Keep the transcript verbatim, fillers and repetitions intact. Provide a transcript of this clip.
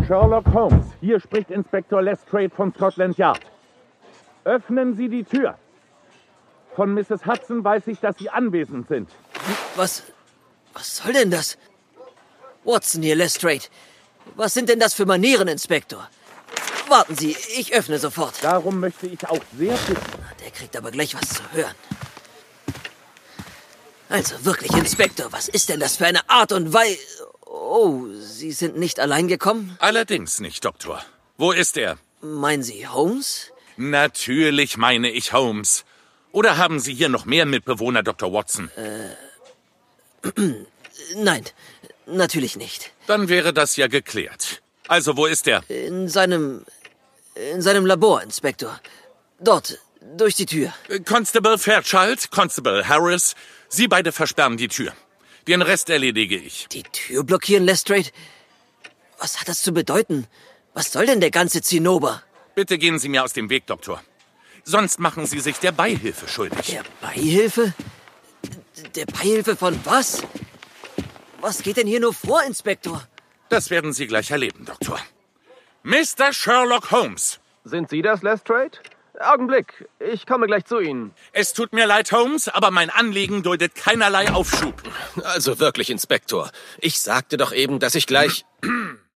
Sherlock Holmes, hier spricht Inspektor Lestrade von Scotland Yard. Öffnen Sie die Tür. Von Misses Hudson weiß ich, dass Sie anwesend sind. Was... was soll denn das? Watson hier, Lestrade. Was sind denn das für Manieren, Inspektor? Warten Sie, ich öffne sofort. Darum möchte ich auch sehr bitten. Der kriegt aber gleich was zu hören. Also wirklich, Inspektor, was ist denn das für eine Art und Weise... Oh, Sie sind nicht allein gekommen? Allerdings nicht, Doktor. Wo ist er? Meinen Sie Holmes? Natürlich meine ich Holmes. Oder haben Sie hier noch mehr Mitbewohner, Doktor Watson? Äh, nein, natürlich nicht. Dann wäre das ja geklärt. Also, wo ist er? In seinem... in seinem Labor, Inspektor. Dort, durch die Tür. Constable Fairchild, Constable Harris, Sie beide versperren die Tür. Den Rest erledige ich. Die Tür blockieren, Lestrade? Was hat das zu bedeuten? Was soll denn der ganze Zinnober? Bitte gehen Sie mir aus dem Weg, Doktor. Sonst machen Sie sich der Beihilfe schuldig. Der Beihilfe? Der Beihilfe von was? Was geht denn hier nur vor, Inspektor? Das werden Sie gleich erleben, Doktor. Mister Sherlock Holmes. Sind Sie das, Lestrade? Augenblick, ich komme gleich zu Ihnen. Es tut mir leid, Holmes, aber mein Anliegen duldet keinerlei Aufschub. Also wirklich, Inspektor. Ich sagte doch eben, dass ich gleich...